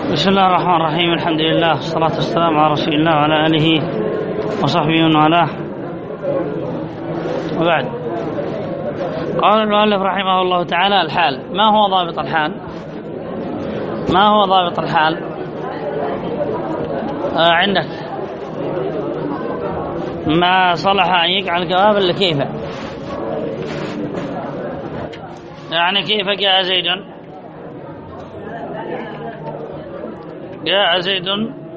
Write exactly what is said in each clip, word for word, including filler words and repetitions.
بسم الله الرحمن الرحيم. الحمد لله والصلاة والسلام على رسول الله وعلى آله وصحبه ومن والاه، وبعد. قال المؤلف رحمه الله تعالى: الحال. ما هو ضابط الحال؟ ما هو ضابط الحال؟ آه عندك ما صلح أن يجعل جوابا لكيف، يعني كيف جاء زيد؟ جاء زيد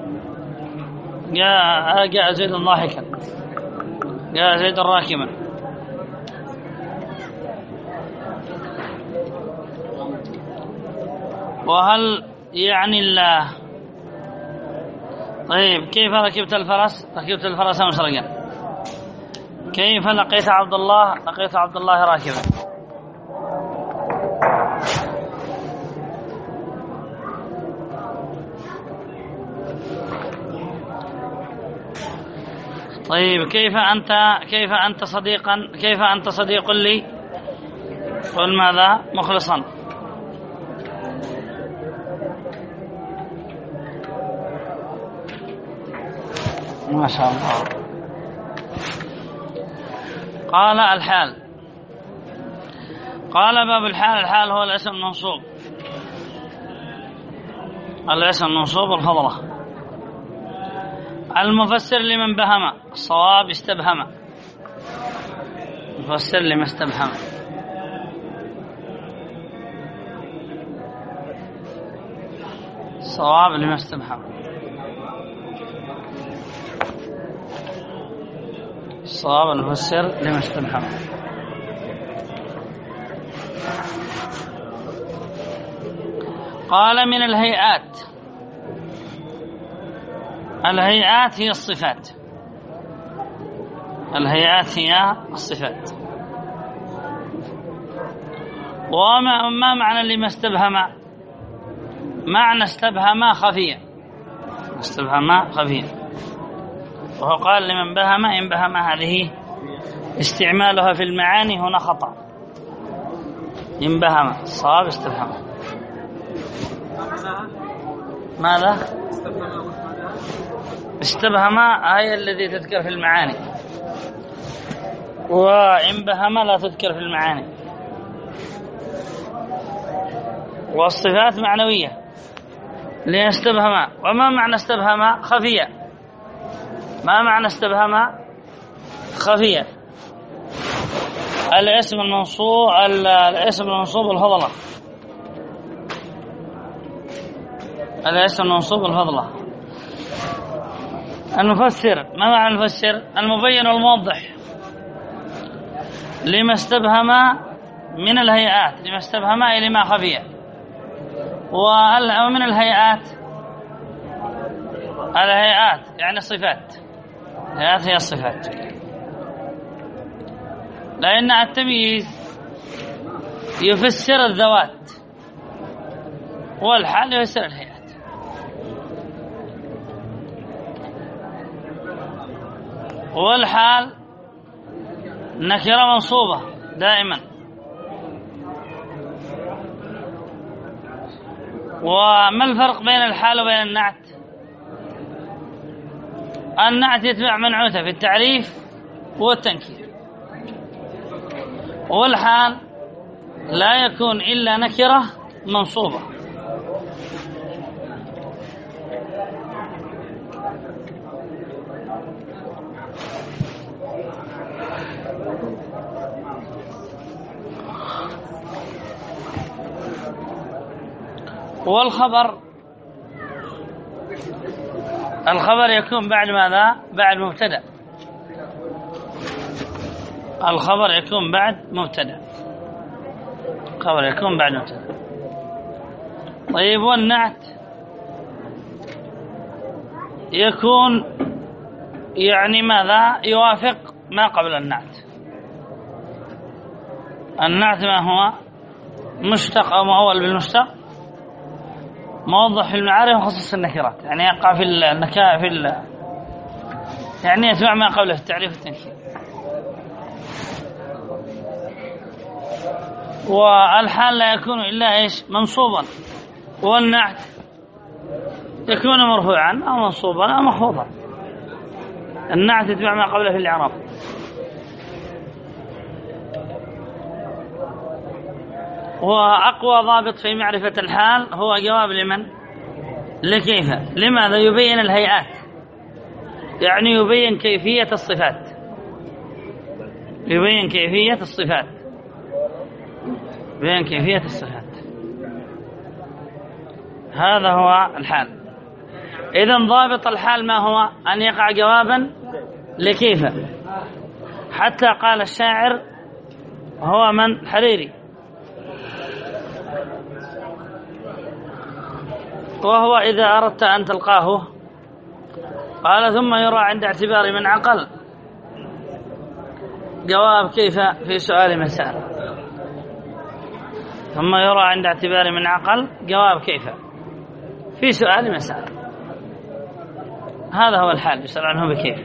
جاء جاء زيد ضاحكا، جاء زيد راكبا. وهل يعني الله؟ طيب، كيف ركبت الفرس؟ ركبت الفرس مسرقا. كيف لقيت عبد الله؟ لقيت عبد الله راكبا. طيب، كيف أنت كيف أنت صديقا كيف أنت صديق لي؟ قل ماذا؟ مخلصا. ما شاء الله. قال: الحال. قال: باب الحال. الحال هو الاسم المنصوب، الاسم المنصوب الفضلة. المفسر لمن بهم، الصواب استبهم. المفسر لمن استبهم. الصواب لمن استبهم. الصواب المفسر لمن استبهم. قال: من الهيئات. الهيئات هي الصفات. الهيئات هي الصفات. وما ما معنى لما استبهم؟ معنى استبهم خفيا. استبهم خفيا. وهو قال: لمن بهم. إن بهم هذه استعمالها في المعاني هنا خطأ. إن بهم الصواب استبهم. ماذا؟ استبهم هي الذي تذكر في المعاني، وإن بهم لا تذكر في المعاني. والصفات معنوية لأن استبهم. وما معنى استبهم؟ خفية. ما معنى استبهم؟ خفية. الاسم المنصوب الاسم المنصوب الفضلة. الاسم المنصوب الفضلة. المفسر. ما معنى المفسر؟ المبين والموضح لما استبهم من الهيئات. لما استبهم إلى ما خفية. ومن الهيئات الهيئات يعني الصفات. الهيئات هي الصفات، لأن التمييز يفسر الذوات، والحال يفسر الهيئات. والحال نكرة منصوبة دائما. وما الفرق بين الحال وبين النعت؟ النعت يتبع منعوته في التعريف والتنكير، والحال لا يكون إلا نكرة منصوبة. والخبر الخبر يكون بعد ماذا؟ بعد مبتدأ. الخبر يكون بعد مبتدأ. الخبر يكون بعد مبتدأ. طيب، والنعت يكون يعني ماذا؟ يوافق ما قبل النعت. النعت ما هو؟ مشتق أو مؤول بالمشتق، موضح في المعارف وخصوص النكرات، يعني يقع في النكاء في ال... يعني يتبع ما قبله في التعريف والتنكير. والحال لا يكون إلا إيش؟ منصوبا. والنعت يكون مرفوعا أو منصوبا أو مخفوضا. النعت يتبع ما قبله في الإعراب. وأقوى ضابط في معرفة الحال هو جواب لمن؟ لكيف. لماذا؟ يبين الهيئات، يعني يبين كيفية الصفات، يبين كيفية الصفات يبين كيفية الصفات. هذا هو الحال. إذن ضابط الحال ما هو؟ أن يقع جوابا لكيف. حتى قال الشاعر هو من؟ حريري، وهو إذا أردت أن تلقاه قال ثم يرى عند اعتبار من عقل جواب كيف في سؤال مسأل. ثم يرى عند اعتبار من عقل جواب كيف في سؤال مسأل. هذا هو الحال، يسأل عنه بكيف.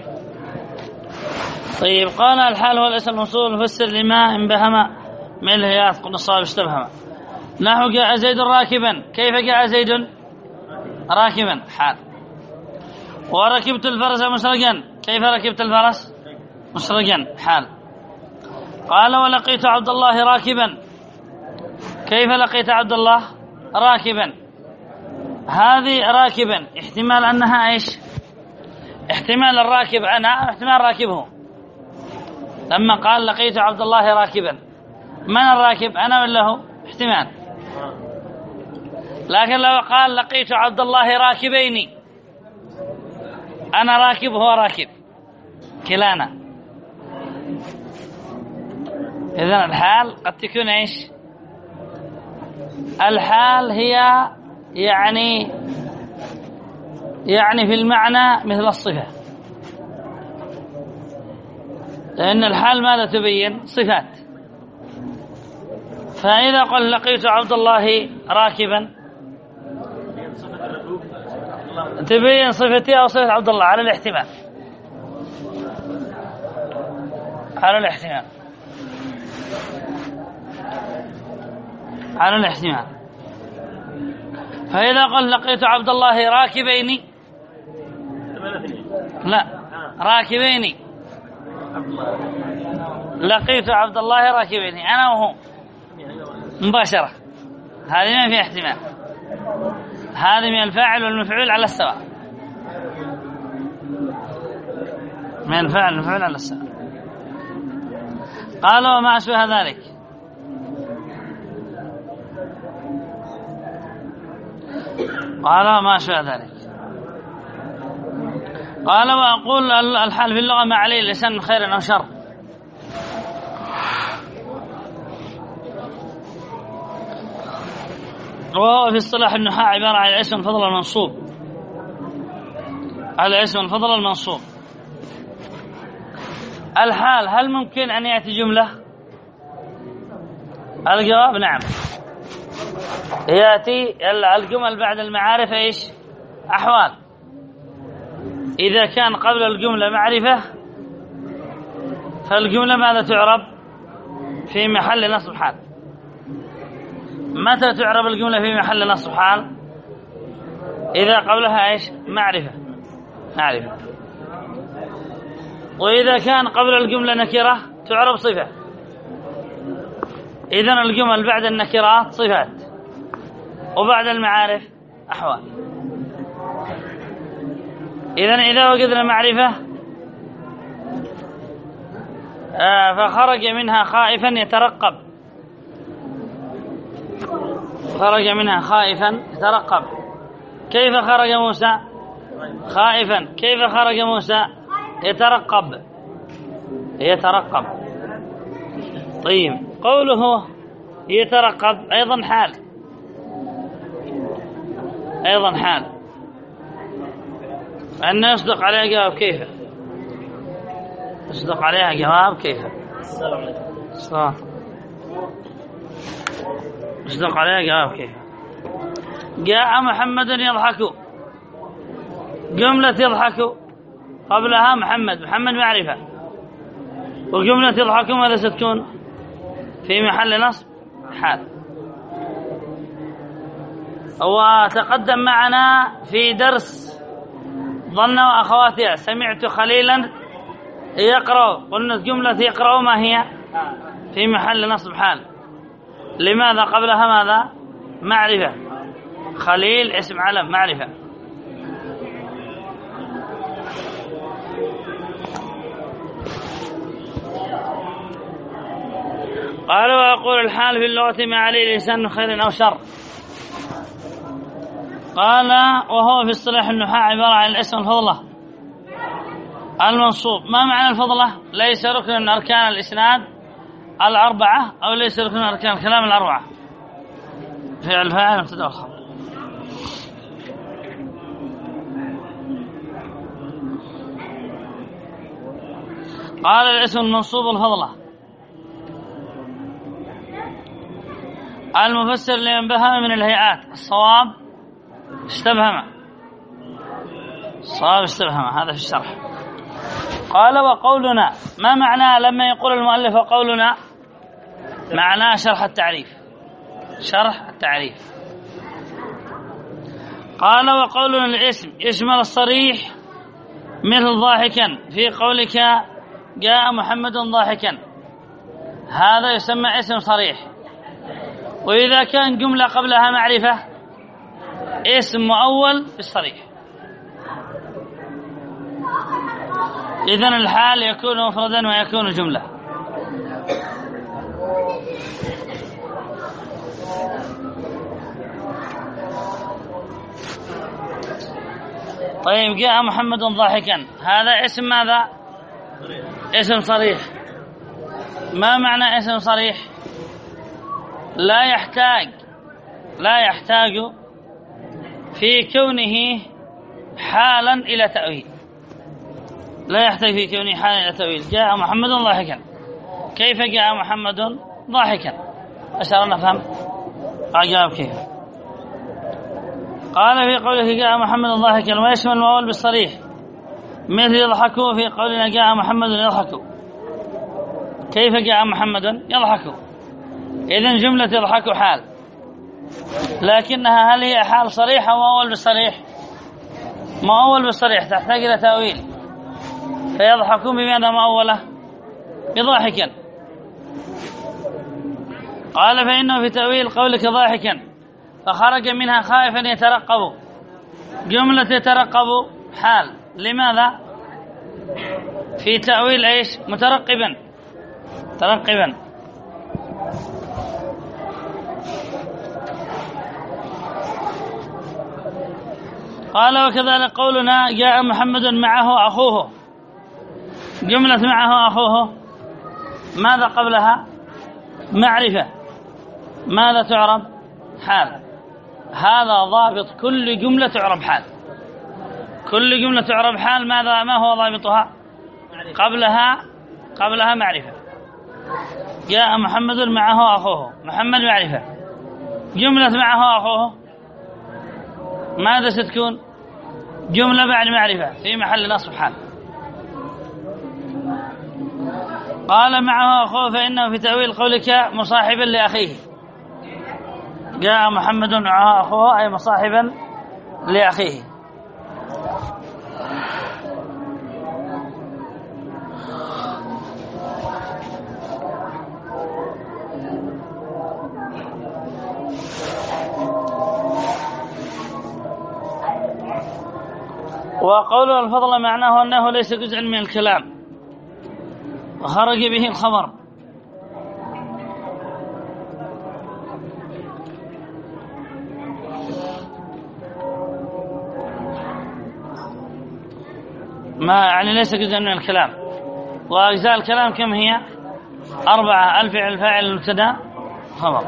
طيب، قال الحال هو الاسم الموصول المفسر لما انبهم من الهيئات قلنا الصواب اشتبهما. نحو جاء زيد راكبا، كيف جاء زيد راكبا؟ حال. وركبت الفرس مسرجا، كيف ركبت الفرس مسرجا؟ حال. قال ولقيت عبد الله راكبا، كيف لقيت عبد الله راكبا؟ هذه راكبا احتمال أنها إيش؟ احتمال الراكب أنا، احتمال راكبه. لما قال لقيت عبد الله راكبا، من الراكب؟ أنا ولا هو؟ احتمال. لكن لو قال لقيت عبد الله راكبين، أنا راكب وهو راكب، كلانا. إذن الحال قد تكون إيش؟ الحال هي يعني يعني في المعنى مثل الصفة، لأن الحال ماذا تبين؟ صفات. فإذا قل لقيت عبد الله راكبا تبين صفتي أو صفة عبد الله على الاحتمال، على الاحتمال على الاحتمال فإذا قل لقيت عبد الله راكبين، لا راكبين، لقيت عبد الله راكبين أنا وهو مباشرة، هذه ما فيها احتمال، هذه من الفاعل والمفعول على السواء، من الفاعل والمفعول على السواء. قال وما أشبه ذلك. قال وما أشبه ذلك. قال وأقول الحال في اللغة ما عليه اللسان من خير أو شر. وهو في اصطلاح النحاة عبارة عن الاسم الفضل المنصوب، على الاسم الفضل المنصوب. الحال هل ممكن أن يأتي جملة؟ الجواب نعم، يأتي الجمل بعد المعارف إيش؟ أحوال. إذا كان قبل الجملة معرفة فالجملة ماذا تعرب؟ في محل نصب حال. متى تعرب الجملة في محل نصب حال؟ إذا قبلها إيش؟ معرفة، معرفة. وإذا كان قبل الجملة نكرة تعرب صفة. إذن الجمل بعد النكرات صفات، وبعد المعارف أحوال. إذن إذا وجدنا معرفة آه فخرج منها خائفا يترقب، خرج منها خائفا يترقب. كيف خرج موسى؟ خائفا. كيف خرج موسى؟ يترقب، يترقب. طيب، قوله يترقب أيضا حال، أيضا حال، أن يصدق عليها جواب كيف، يصدق عليها جواب كيف. السلام. يصدق عليها جواب كيف. جاء محمد يضحك، جملة يضحك قبلها محمد، محمد معرفة، وجملة يضحك ماذا ستكون؟ في محل نصب حال. وتقدم معنا في درس ظن وأخواتها سمعت خليلا يقرأ، قلنا جملة يقرأ ما هي في محل نصب حال. لماذا قبلها ماذا؟ معرفة. خليل اسم علم معرفة. قال ويقول الحال في اللغة ما عليه الإنسان من خير أو شر. قال وهو في اصطلاح النحاة عبارة عن الاسم الفضلة المنصوب. ما معنى الفضلة؟ ليس ركن من أركان الإسناد الأربعة أو ليس ركن من أركان الكلام الأربعة. فعل فاعل مبتدأ وخبر. قال الاسم المنصوب الفضلة المفسر لمن بهم من الهيئات. الصواب استبهم، الصواب استبهم، هذا في الشرح. قال وقولنا ما معناه لما يقول المؤلف وقولنا؟ معناه شرح التعريف، شرح التعريف. قال وقولنا الاسم يشمل الصريح مثل ضاحكا في قولك جاء محمد ضاحكا، هذا يسمى اسم صريح. وإذا كان جملة قبلها معرفة اسم مؤول بالصريح. إذن الحال يكون مفردا ويكون جملة. طيب جاء محمد ضاحكا، هذا اسم ماذا؟ اسم صريح. ما معنى اسم صريح؟ لا يحتاج لا يحتاج في كونه حالا إلى تأويل. لا يحتاج في كونه حالا إلى تأويل. جاء محمد ضاحكا، كيف جاء محمد ضاحكا؟ أشار نفهم أجاب كيف. قال في قوله جاء محمد ضاحكا ويشمل المؤول بالصريح مثل يضحكوا في قولنا جاء محمد يضحك، كيف جاء محمد يضحك؟ إذن جملة يضحك حال، لكنها هل هي حال صريح أو مؤول بالصريح؟ مؤول بالصريح، تحتاج إلى تأويل. فيضحكون بماذا مؤولة؟ بضاحكا. قال فإنه في تأويل قولك ضاحكا فخرج منها خائفا يترقب، جملة يترقب حال. لماذا؟ في تأويل ايش؟ مترقبا، ترقبا. قال وكذلك قولنا جاء محمد معه أخوه، جملة معه أخوه ماذا قبلها؟ معرفة. ماذا تعرب؟ حال. هذا ضابط كل جملة تعرب حال. كل جملة تعرب حال ماذا؟ ما هو ضابطها؟ قبلها قبلها معرفة. جاء محمد معه أخوه، محمد معرفة. جملة معه أخوه ماذا ستكون؟ جملة بعد معرفة في محل نصب حال. قال معه أخوه فإنه في تأويل قولك مصاحبا لأخيه. جاء محمد معه أخوه أي مصاحبا لأخيه. وقوله الفضل معناه أنه ليس جزءا من الكلام وخرج به الخبر. ما يعني ليس جزءا من الكلام. وأجزاء الكلام كم هي؟ أربعة: الفعل، الفاعل، المبتدا، خبر.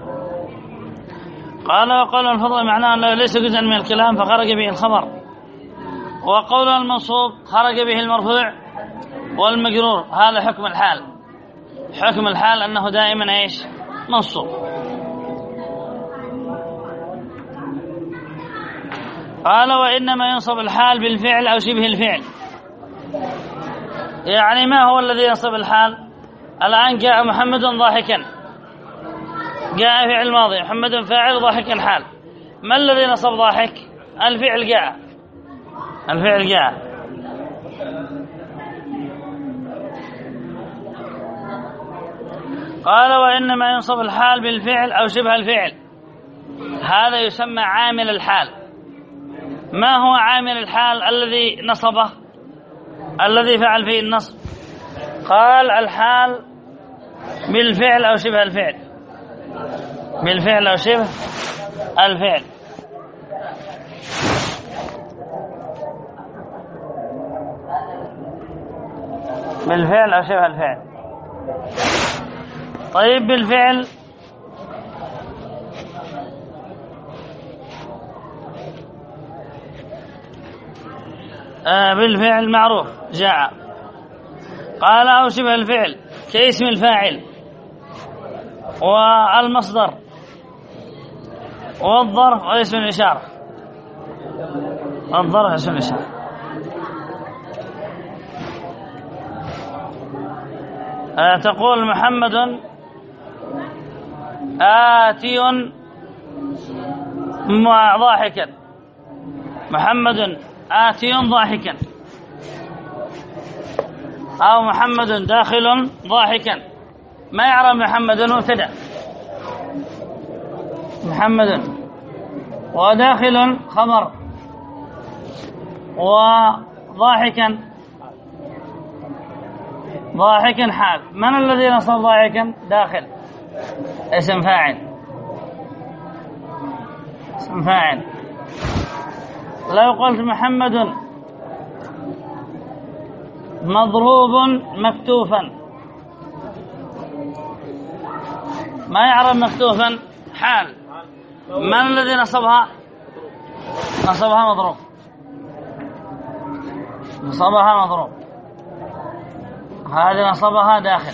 قال وقول الفضل معناه أنه ليس جزءا من الكلام فخرج به الخبر. وقول المنصوب خرج به المرفوع والمجرور. هذا حكم الحال. حكم الحال أنه دائما إيش؟ منصوب. قال وإنما ينصب الحال بالفعل أو شبه الفعل. يعني ما هو الذي ينصب الحال؟ الآن جاء محمد ضاحكا، جاء فعل ماضي، محمد فاعل، ضاحكا حال. ما الذي نصب ضاحك؟ الفعل جاء، الفعل جاء. قال وإنما ينصب الحال بالفعل أو شبه الفعل، هذا يسمى عامل الحال. ما هو عامل الحال الذي نصبه، الذي فعل فيه النصب؟ قال الحال بالفعل أو شبه الفعل، بالفعل أو شبه الفعل. بالفعل أو شبه الفعل. طيب بالفعل آه بالفعل معروف جاء. قال أو شبه الفعل كاسم الفاعل والمصدر والظرف واسم الإشارة. الظرف اسم الإشارة. آه تقول محمد آتي ضاحكا، محمد آتي ضاحكا، أو محمد داخل ضاحكا. ما يعرف محمد مبتدأ، محمد وداخل خبر، وضاحكا ضاحكا حال. من الذي نصب ضاحكا؟ داخل اسم فاعل، اسم فاعل. لو قلت محمد مضروب مكتوفا، ما يعرف مكتوفا حال. من الذي نصبها؟ نصبها مضروب، نصبها مضروب، هذه نصبها داخل.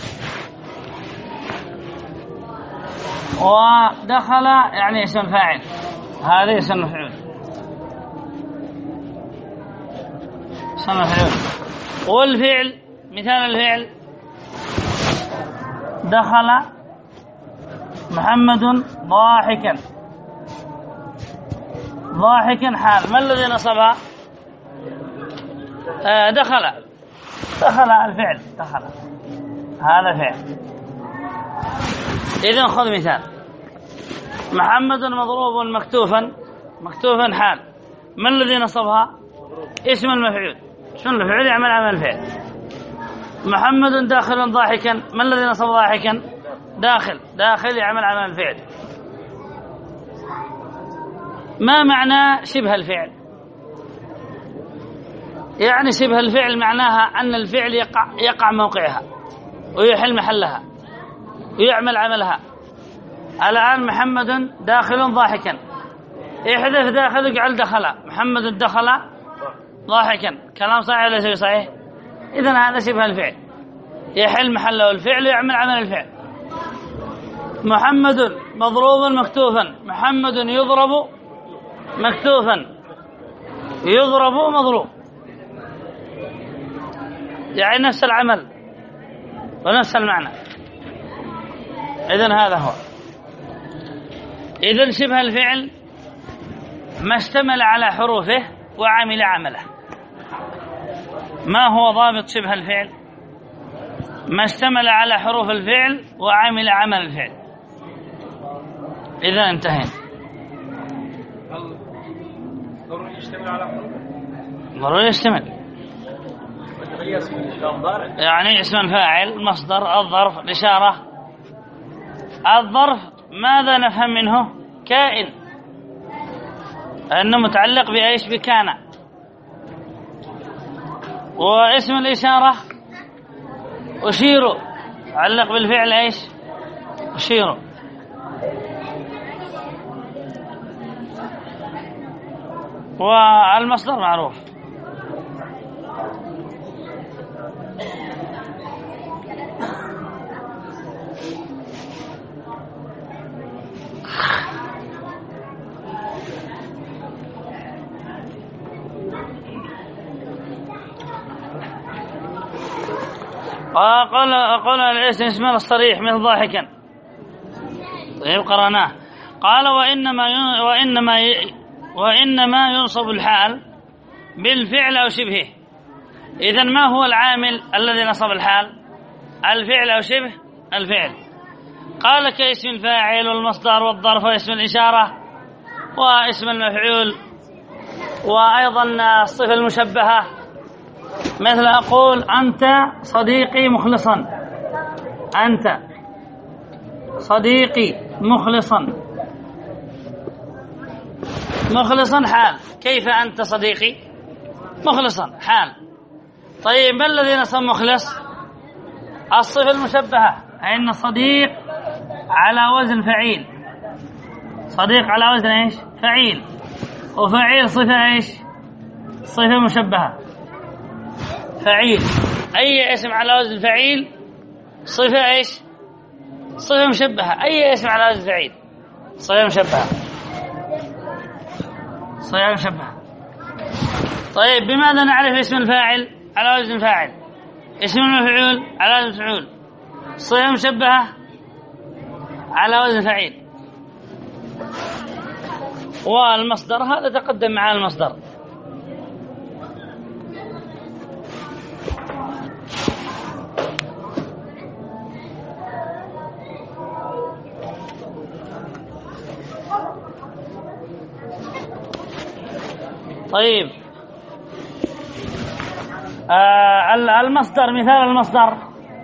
ودخل يعني اسم فاعل، هذه اسم مفعول، اسم مفعول. والفعل مثال الفعل دخل محمد ضاحكا، ضاحكا حال. ما الذي نصبها؟ آه دخل، دخل الفعل، دخل هذا فعل. إذن خذ مثال محمد مضروب مكتوفا، مكتوفا حال. ما الذي نصبها؟ اسم المفعول، اسم المفعول يعمل عمل الفعل. محمد داخل ضاحكا، ما الذي نصب ضاحكا؟ داخل، داخل يعمل عمل الفعل. ما معنى شبه الفعل؟ يعني شبه الفعل معناها أن الفعل يقع, يقع موقعها ويحل محلها ويعمل عملها. الآن محمد داخل ضاحكا، احذف داخل وجعل دخل. محمد دخل ضاحكا، كلام صحيح ولا شيء صحيح؟ إذن هذا شبه الفعل، يحل محله الفعل ويعمل عمل الفعل. محمد مضروب مكتوفا، محمد يضرب مكتوفا، يضرب مضروب، يعني نفس العمل ونفس المعنى. إذن هذا هو. إذن شبه الفعل ما اشتمل على حروفه وعمل عمله. ما هو ضابط شبه الفعل؟ ما اشتمل على حروف الفعل وعمل عمل الفعل. إذا انتهينا. ضروري يشتمل على حروفه؟ ضروري يشتمل، يعني اسم الفاعل، المصدر، الظرف، الإشارة. الظرف ماذا نفهم منه؟ كائن، أنه متعلق بإيش؟ بكان. واسم الإشارة أشير، تعلق بالفعل إيش؟ أشير. والمصدر معروف. وقال قال الاسم اسم الصريح مثل ضاحكا. طيب قرأناه. قال وإنما وإنما وإنما ينصب الحال بالفعل أو شبهه. إذن ما هو العامل الذي نصب الحال؟ الفعل أو شبه الفعل. قال كاسم الفاعل والمصدر والظرف واسم الإشارة واسم المفعول، وأيضا الصفة المشبهة، مثل أقول أنت صديقي مخلصا، أنت صديقي مخلصا، مخلصا حال. كيف أنت صديقي مخلصا حال. طيب ما الذي نصب مخلص؟ الصفة المشبهة، أن صديق على وزن فعيل، صديق على وزن إيش؟ فعيل، وفعيل صفة إيش؟ صفة مشبهة فعيل. أي اسم على وزن فعيل صفة إيش؟ صفة مشبهة. أي اسم على وزن فعيل صفة مشبهة، صفة مشبهة. طيب بماذا نعرف اسم الفاعل على وزن فاعل؟ اسم المفعول على وزن مفعول، صفة مشبهة على وزن فعيل. والمصدر هذا تقدم مع المصدر. طيب آه المصدر، مثال المصدر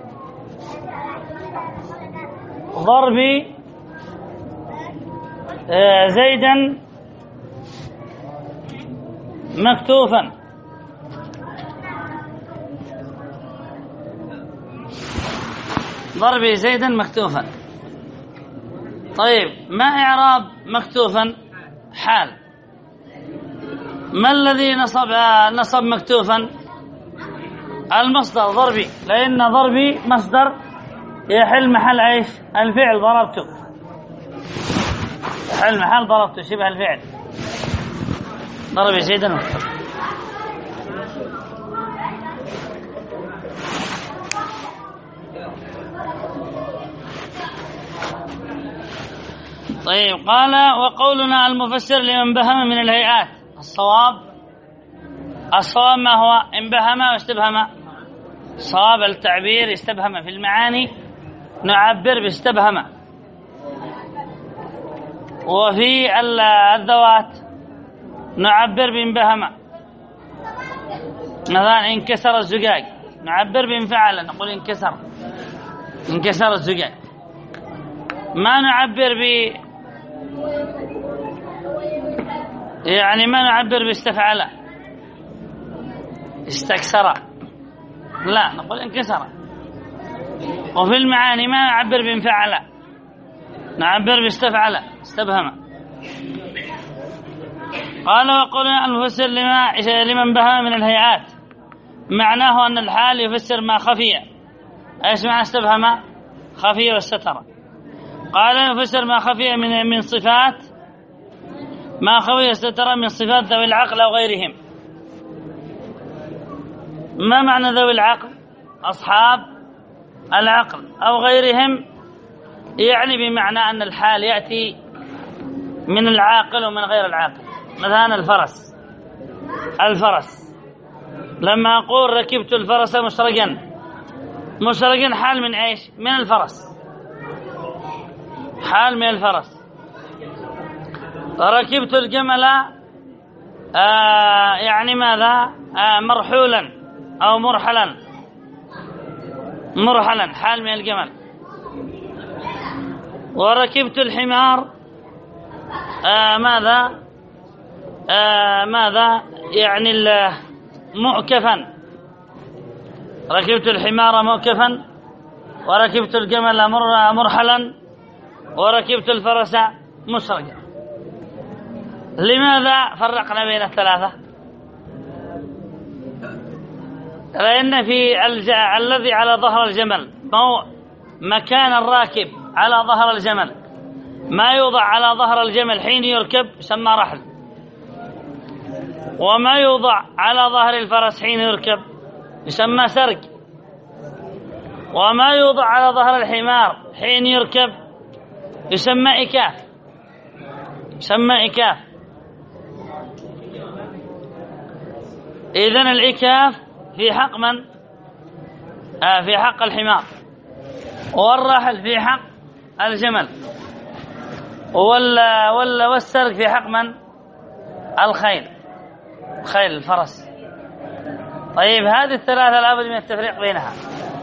ضربي آه زيدا مكتوفا. ضربي زيدا مكتوفا. طيب ما إعراب مكتوفا؟ حال. ما الذي نصب نصب مكتوفا؟ المصدر ضربي، لأن ضربي مصدر يحل محل ايش؟ الفعل ضربته، يحل محل ضربته شبه الفعل. ضربي زيدا مكتوفا. طيب قال وقولنا المفسر لمن بهم من الهيئات. الصواب الصواب ما هو؟ إن بهم واستبهم. صواب التعبير استبهم. في المعاني نعبر باستبهم. وفي الذوات نعبر بانبهم. مثلا انكسر الزجاج نعبر بانفعل، نقول انكسر انكسر الزجاج. ما نعبر ب يعني ما نعبر باستفعل استكسر، لا نقول انكسر. وفي المعاني ما نعبر بانفعل، نعبر باستفعل استبهم. قال وقولنا المفسر لما لمن بهم من الهيئات، معناه أن الحال يفسر ما خفي. ايش معنى استبهم؟ خفي والستر. قال يفسر ما خفي من من صفات، ما خفي والستر من صفات ذوي العقل أو غيرهم. ما معنى ذوي العقل؟ أصحاب العقل أو غيرهم، يعني بمعنى أن الحال يأتي من العاقل ومن غير العاقل. مثلا الفرس، الفرس لما أقول ركبت الفرس مسرجا، مسرجا حال من إيش؟ من الفرس، حال من الفرس. ركبت الجمل آه يعني ماذا؟ آه مرحولا أو مرحلا، مرحلا حال من الجمل. وركبت الحمار آه ماذا؟ آه ماذا؟ يعني مؤكفا. ركبت الحمار مؤكفا، وركبت الجمل مرحلا، وركبت الفرس مسرجا. لماذا فرقنا بين الثلاثة؟ لأن في الج... الذي على ظهر الجمل مو... مكان الراكب على ظهر الجمل ما يوضع على ظهر الجمل حين يركب يسمى رحل، وما يوضع على ظهر الفرس حين يركب يسمى سرج، وما يوضع على ظهر الحمار حين يركب يسمى إكاف. سمى إكاف. إذن الإكاف في حق من؟ آه في حق الحمار، والرحل في حق الجمل، ولا ولا والسرق في حق من؟ الخيل، خيل الفرس. طيب هذه الثلاثة لابد من التفريق بينها.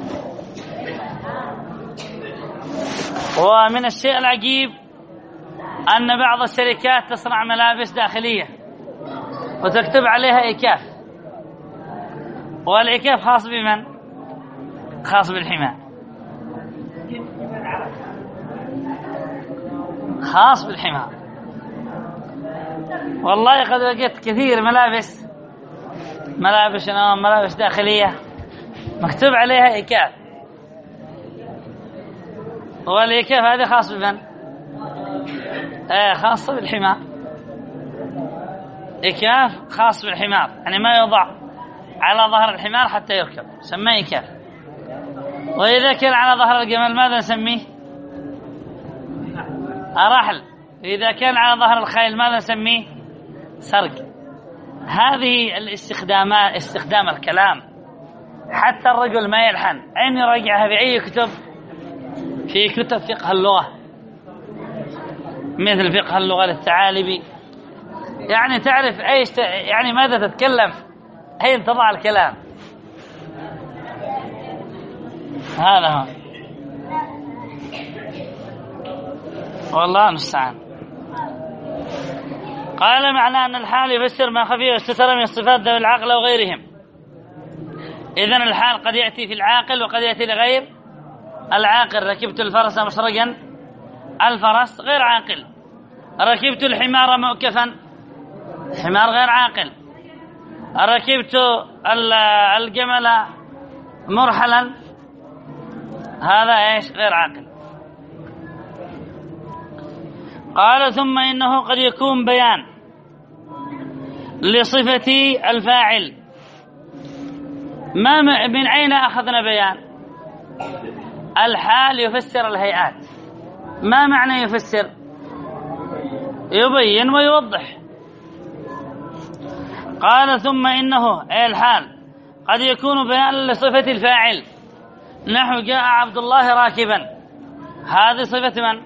ومن الشيء العجيب أن بعض الشركات تصنع ملابس داخلية وتكتب عليها إكاف، والإكاف خاص بمن؟ خاص بالحمار، خاص بالحمار. والله قد وجدت كثير ملابس ملابس ملابس داخلية مكتوب عليها إكاف، والإكاف هذا خاص بمن؟ آه خاص بالحمار. إكاف خاص بالحمار، يعني ما يوضع على ظهر الحمار حتى يركب، سماه إكاف. وإذا كان على ظهر الجمل ماذا نسميه؟ رحل. إذا كان على ظهر الخيل ماذا نسميه؟ سرق. هذه الاستخدامات، استخدام الكلام حتى الرجل ما يلحن، أين يراجعها؟ في أي كتب؟ في كتب فقه اللغة، مثل فقه اللغة للثعالبي. يعني تعرف أيش يعني ماذا تتكلم، أين تضع الكلام. هذا هو، والله المستعان. قال معنى أن الحال يفسر ما خفي واستتر من الصفات ذوي العقل وغيرهم. إذن الحال قد يأتي في العاقل وقد يأتي لغير العاقل. ركبت الفرس مشرقا، الفرس غير عاقل. ركبت الحمار مؤكفا، حمار غير عاقل. ركبت الجمل مرحلا، هذا ايش؟ غير عاقل. قال ثم إنه قد يكون بيان لصفة الفاعل. ما من أين أخذنا بيان؟ الحال يفسر الهيئات. ما معنى يفسر؟ يبين ويوضح. قال ثم إنه أي الحال قد يكون بيان لصفة الفاعل، نحو جاء عبد الله راكبا، هذه صفة من؟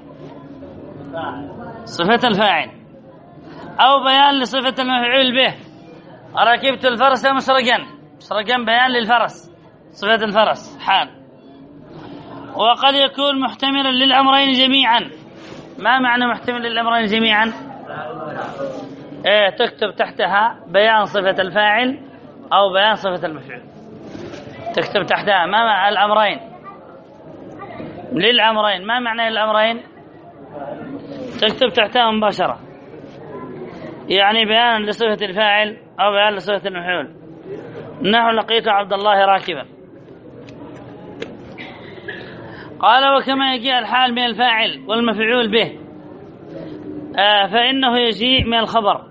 صفة الفاعل. أو بيان لصفة المفعول به، ركبت الفرس مسرقا، مسرقا بيان للفرس، صفة الفرس حال. وقد يكون محتملا للأمرين جميعا. ما معنى محتمل للأمرين جميعا؟ إيه تكتب تحتها بيان صفة الفاعل أو بيان صفة المفعول، تكتب تحتها ما معنى الأمرين للأمرين. ما معنى الأمرين؟ تكتب تحتها مباشرة، يعني بيان لصفة الفاعل أو بيان لصفة المفعول. نحو لقيت عبد الله راكبا. قال وكما يجيء الحال من الفاعل والمفعول به، آه فإنه يجيء من الخبر،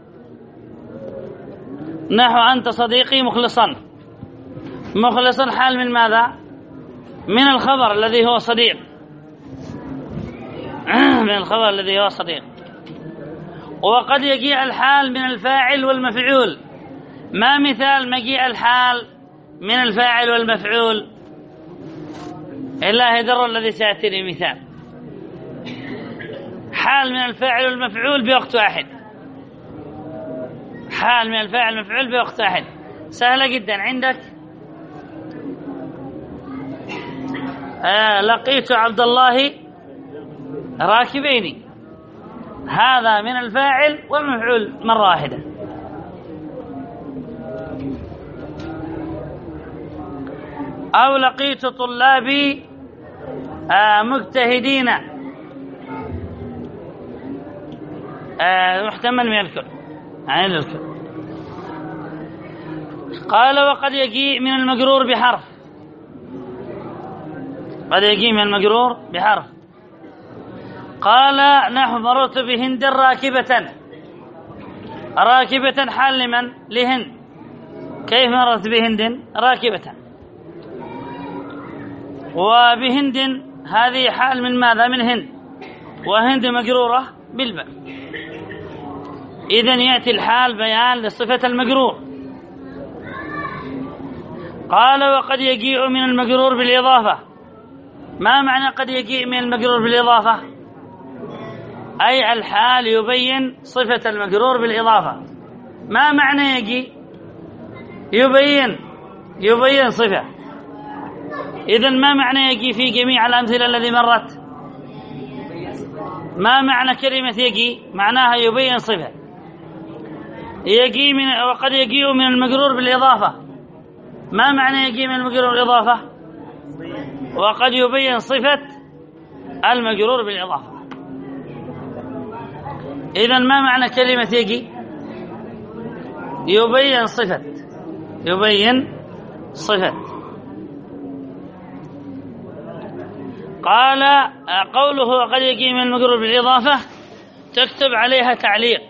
نحو أنت صديقي مخلصا. مخلصا حال من ماذا؟ من الخبر الذي هو صديق، من الخبر الذي هو صديق. وقد يجيء الحال من الفاعل والمفعول. ما مثال مجيء الحال من الفاعل والمفعول؟ إلا هدر الذي سيأتي لي مثال. حال من الفاعل والمفعول بوقت واحد، حال من الفاعل والمفعول بوقت واحد، سهلة جدا. عندك آه لقيت عبد الله راكبين، هذا من الفاعل والمفعول مرة واحدة. أو لقيت طلابي آه مجتهدين، آه محتمل من الكل، عين الكل. قال وقد يجيء من المجرور بحرف، قد يجيء من المجرور بحرف. قال نحو مررت بهند راكبة. راكبة حال لمن؟ لهند. كيف مررت بهند راكبة؟ وبهند هذه حال من ماذا؟ من هند، وهند مجرورة بالباء. إذن يأتي الحال بيان لصفة المجرور. قال وقد يجيء من المجرور بالإضافة. ما معنى قد يجيء من المجرور بالإضافة؟ أي الحال يبين صفة المجرور بالإضافة. ما معنى يجيء؟ يبين يبين صفة. إذن ما معنى يجيء في جميع الأمثلة الذي مرت؟ ما معنى كلمة يجيء؟ معناها يبين صفة. يجيء من وقد يجيء من المجرور بالإضافة. ما معنى يجيء من المجرور بالإضافة؟ وقد يبين صفة المجرور بالإضافة. إذن ما معنى كلمة يجيء؟ يبين صفة يبين صفة. قال قوله وقد يجيء من المجرور بالإضافة تكتب عليها تعليق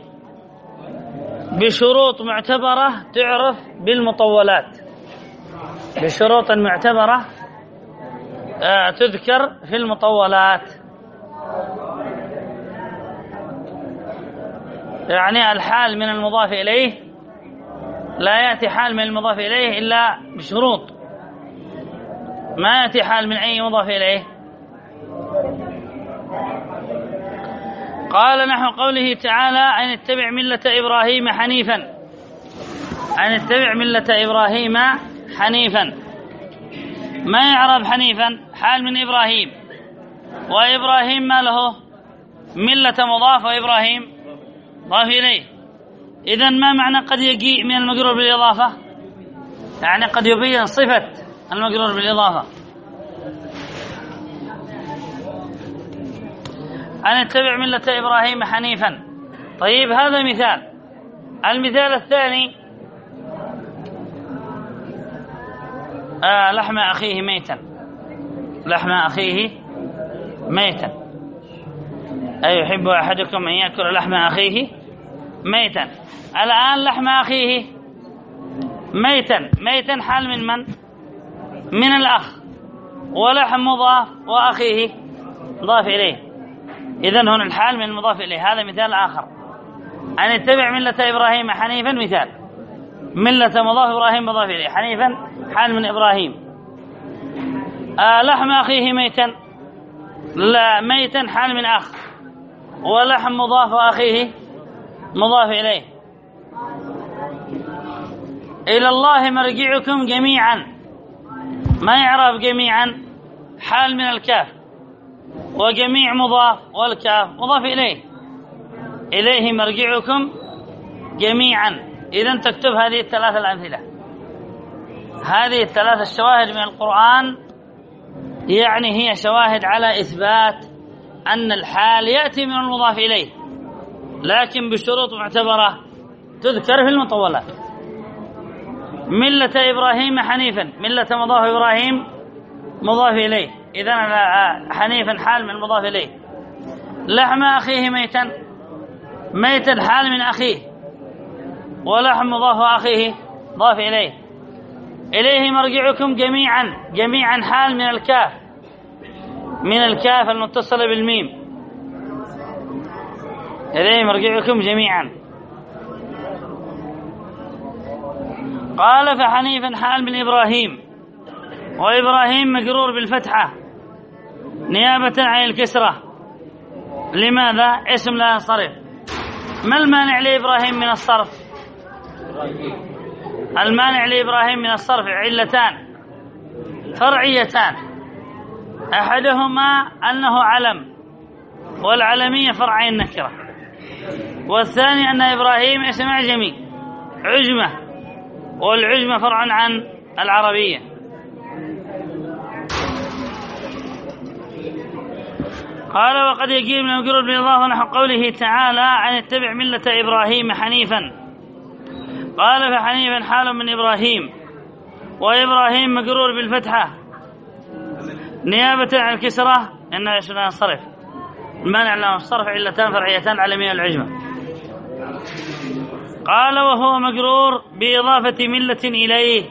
بشروط معتبرة تعرف بالمطولات، بشروط معتبرة تذكر في المطولات. يعني الحال من المضاف إليه لا يأتي حال من المضاف إليه إلا بشروط، ما يأتي حال من أي مضاف إليه. قال نحو قوله تعالى أن اتبع ملة إبراهيم حنيفا. أن اتبع ملة إبراهيم حنيفا. ما يعرب حنيفا؟ حال من إبراهيم، وإبراهيم ما له؟ ملة مضاف، وإبراهيم مضاف إليه. إذن ما معنى قد يجيء من المجرور بالإضافة؟ يعني قد يبين صفة المجرور بالإضافة. أن اتبع ملة إبراهيم حنيفا. طيب هذا مثال. المثال الثاني آه لحم أخيه ميتا. لحم أخيه ميتا. أيحب أحدكم أن يأكل لحم أخيه ميتا. الآن لحم أخيه ميتا. ميتا حال من من؟ من الأخ، ولحم مضاف وأخيه مضاف إليه. إذن هنا الحال من المضاف إليه. هذا مثال آخر. أن اتبع ملة إبراهيم حنيفا مثال. ملة مضاف إبراهيم مضاف إليه، حنيفا حال من إبراهيم. آه لحم أخيه ميتا. لا، ميتا حال من أخ، ولحم مضاف وأخيه مضاف إليه. إلى الله مرجعكم جميعا. ما يعرف جميعا؟ حال من الكاف، وجميع مضاف، والكاف مضاف إليه. إليه مرجعكم جميعا. إذن تكتب هذه الثلاث الأمثلة. هذه الثلاث الشواهد من القرآن يعني هي شواهد على إثبات أن الحال يأتي من المضاف إليه، لكن بشروط معتبرة تذكر في المطولات. ملة إبراهيم حنيفا. ملة مضاف إبراهيم مضاف إليه، إذن حنيفا حال من مضاف إليه. لحم أخيه ميتا. ميتا حال من أخيه، ولحم مضاف أخيه مضاف إليه. إليه مرجعكم جميعا. جميعا حال من الكاف، من الكاف المتصلة بالميم. إليه مرجعكم جميعا. قال فحنيفا حال من إبراهيم، وإبراهيم مجرور بالفتحة نيابة عن الكسرة. لماذا؟ اسم لا ينصرف. ما المانع لإبراهيم من الصرف؟ المانع لإبراهيم من الصرف علتان فرعيتان. أحدهما أنه علم، والعلمية فرع النكرة. والثاني أن إبراهيم اسم أعجمي عجمة، والعجمة فرع عن العربية. قال وقد يجيء من المجرور بالإضافة نحو قوله تعالى أن اتبع ملة إبراهيم حنيفا. قال فحنيفا حال من إبراهيم، وإبراهيم مجرور بالفتحة نيابة عن الكسرة إنه لا ينصرف. المانع لا ينصرف علتان فرعيتان علمية العجمة. قال وهو مجرور بإضافة ملة إليه.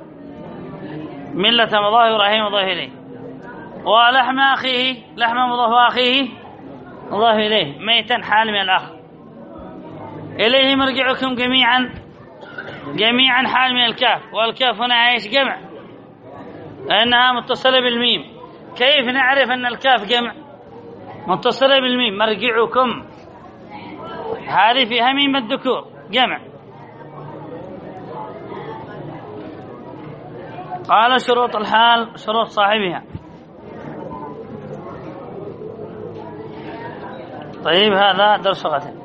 ملة مضاف إبراهيم مضاف إليه، ولحم أخيه لحم مضاف أخيه مضاف إليه. ميتا حال من الأخ. إليه مرجعكم جميعا. جميعا حال من الكاف، والكاف هنا ايش؟ جمع، لأنها متصلة بالميم. كيف نعرف أن الكاف جمع؟ متصلة بالميم. مرجعكم هذه فيها ميم الذكور جمع. قال شروط الحال شروط صاحبها. طيب هذا درس غد.